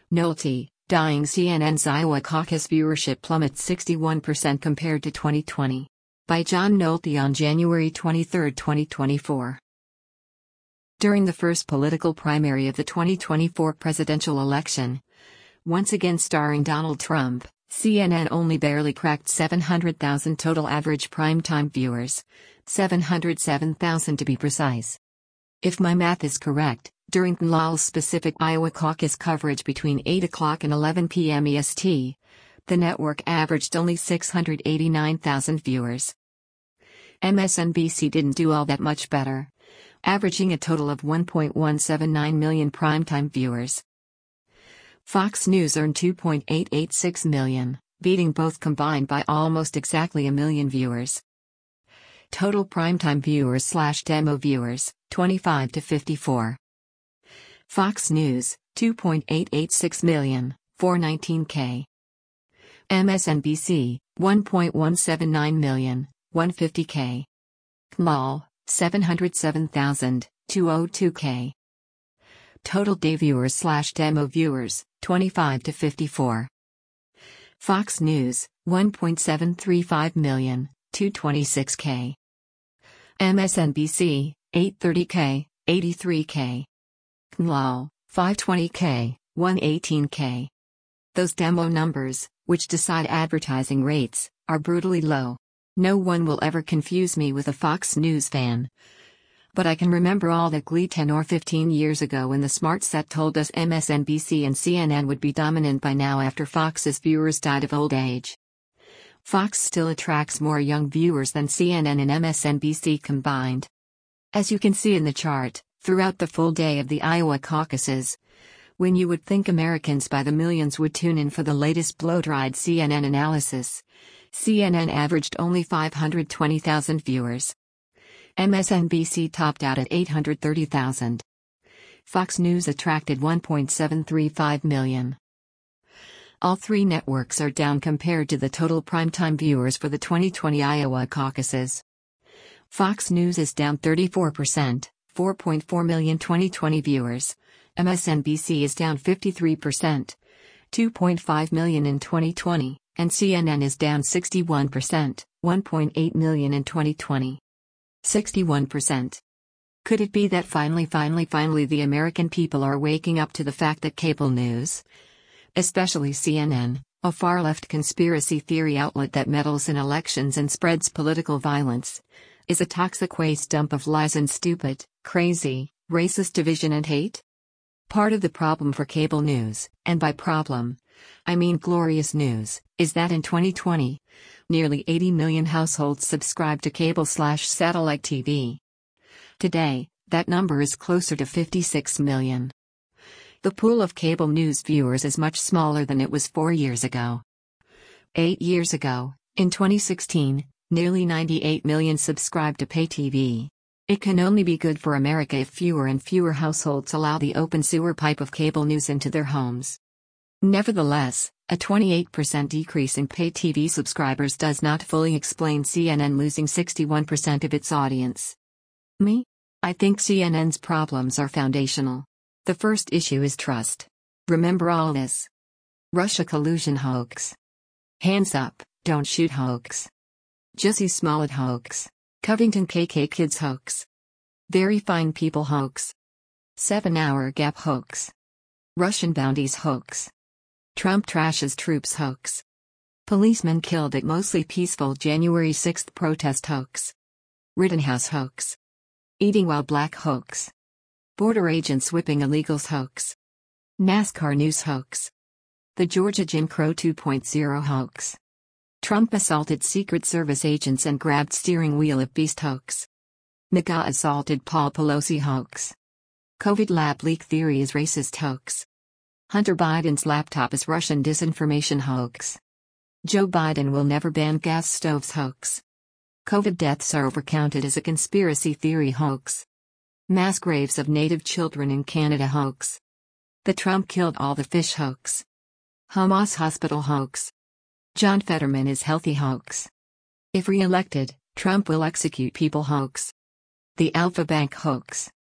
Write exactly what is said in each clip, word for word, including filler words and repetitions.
Nolte, dying C N N's Iowa caucus viewership plummets sixty-one percent compared to twenty twenty. By John Nolte on January twenty-third, twenty twenty-four. During the first political primary of the twenty twenty-four presidential election, once again starring Donald Trump, C N N only barely cracked seven hundred thousand total average primetime viewers, seven hundred seven thousand to be precise. If my math is correct, during L O L's specific Iowa caucus coverage between eight o'clock and eleven p m E S T, the network averaged only six hundred eighty-nine thousand viewers. M S N B C didn't do all that much better, averaging a total of one point one seven nine million primetime viewers. Fox News earned two point eight eight six million, beating both combined by almost exactly a million viewers. Total primetime viewers slash demo viewers, twenty-five to fifty-four. Fox News, two point eight eight six million, four hundred nineteen thousand. M S N B C, one point one seven nine million, one hundred fifty thousand. L O L, seven hundred seven thousand, two hundred two thousand. Total day viewers slash demo viewers, twenty-five to fifty-four. Fox News, one point seven three five million, two hundred twenty-six thousand. M S N B C, eight hundred thirty thousand, eighty-three thousand. L O L, five hundred twenty thousand, one hundred eighteen thousand. Those demo numbers, which decide advertising rates, are brutally low. No one will ever confuse me with a Fox News fan. But I can remember all that glee ten or fifteen years ago when the smart set told us M S N B C and C N N would be dominant by now after Fox's viewers died of old age. Fox still attracts more young viewers than C N N and M S N B C combined. As you can see in the chart, throughout the full day of the Iowa caucuses, when you would think Americans by the millions would tune in for the latest blow-dried C N N analysis, C N N averaged only five hundred twenty thousand viewers. M S N B C topped out at eight hundred thirty thousand. Fox News attracted one point seven three five million. All three networks are down compared to the total primetime viewers for the twenty twenty Iowa caucuses. Fox News is down thirty-four percent, four point four million twenty twenty viewers. M S N B C is down fifty-three percent, two point five million in twenty twenty, and C N N is down sixty-one percent, one point eight million in twenty twenty. sixty-one percent. Could it be that finally, finally, finally the American people are waking up to the fact that cable news, especially C N N, a far-left conspiracy theory outlet that meddles in elections and spreads political violence, is a toxic waste dump of lies and stupid, crazy, racist division and hate? Part of the problem for cable news, and by problem, I mean glorious news, is that in twenty twenty, nearly eighty million households subscribe to cable slash satellite T V. Today, that number is closer to fifty-six million. The pool of cable news viewers is much smaller than it was four years ago. Eight years ago, in twenty sixteen, nearly ninety-eight million subscribed to pay T V. It can only be good for America if fewer and fewer households allow the open sewer pipe of cable news into their homes. Nevertheless, a twenty-eight percent decrease in pay T V subscribers does not fully explain C N N losing sixty-one percent of its audience. Me? I think C N N's problems are foundational. The first issue is trust. Remember all this. Russia collusion hoax. Hands up, don't shoot hoax. Jussie Smollett hoax. Covington K K Kids hoax. Very fine people hoax. Seven-hour gap hoax. Russian bounties hoax. Trump trashes troops hoax. Policemen killed at mostly peaceful January sixth protest hoax. Rittenhouse hoax. Eating while black hoax. Border agents whipping illegals hoax. NASCAR news hoax. The Georgia Jim Crow two point oh hoax. Trump assaulted Secret Service agents and grabbed steering wheel of beast hoax. MAGA assaulted Paul Pelosi hoax. COVID lab leak theory is racist hoax. Hunter Biden's laptop is Russian disinformation hoax. Joe Biden will never ban gas stoves hoax. COVID deaths are overcounted as a conspiracy theory hoax. Mass graves of native children in Canada hoax. The Trump killed all the fish hoax. Hamas hospital hoax. John Fetterman is healthy hoax. If re-elected, Trump will execute people hoax. The Alpha Bank hoax.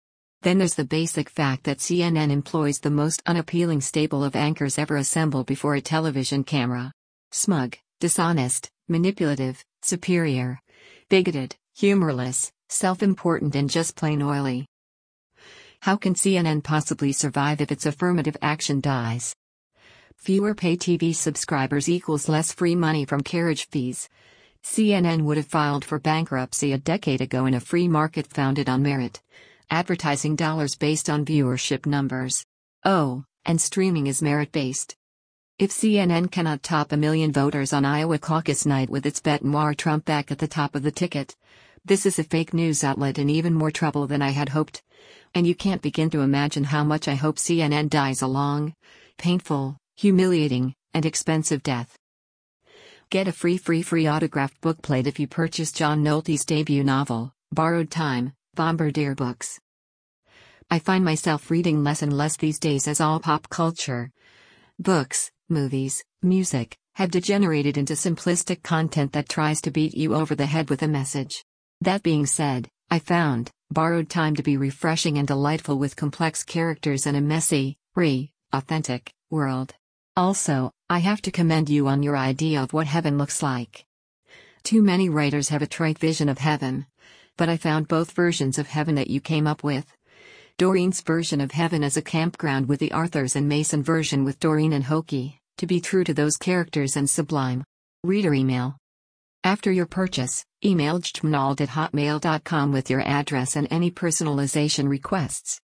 Then there's the basic fact that C N N employs the most unappealing stable of anchors ever assembled before a television camera. Smug, dishonest, manipulative, superior, bigoted, humorless, self-important, and just plain oily. How can C N N possibly survive if its affirmative action dies? Fewer pay T V subscribers equals less free money from carriage fees. C N N would have filed for bankruptcy a decade ago in a free market founded on merit. Advertising dollars based on viewership numbers. Oh, and streaming is merit-based. If C N N cannot top a million voters on Iowa caucus night with its bête noire Trump back at the top of the ticket, this is a fake news outlet in even more trouble than I had hoped. And you can't begin to imagine how much I hope C N N dies a long, painful, humiliating, and expensive death. Get a free free free autographed bookplate if you purchase John Nolte's debut novel, Borrowed Time, Bombardier Books. I find myself reading less and less these days as all pop culture, books, movies, music, have degenerated into simplistic content that tries to beat you over the head with a message. That being said, I found Borrowed Time to be refreshing and delightful with complex characters and a messy, re, authentic world. Also, I have to commend you on your idea of what heaven looks like. Too many writers have a trite vision of heaven. But I found both versions of heaven that you came up with. Doreen's version of heaven as a campground with the Arthurs and Mason version with Doreen and Hokie, to be true to those characters and sublime. Reader email. After your purchase, email jtmnald at hotmail dot com with your address and any personalization requests.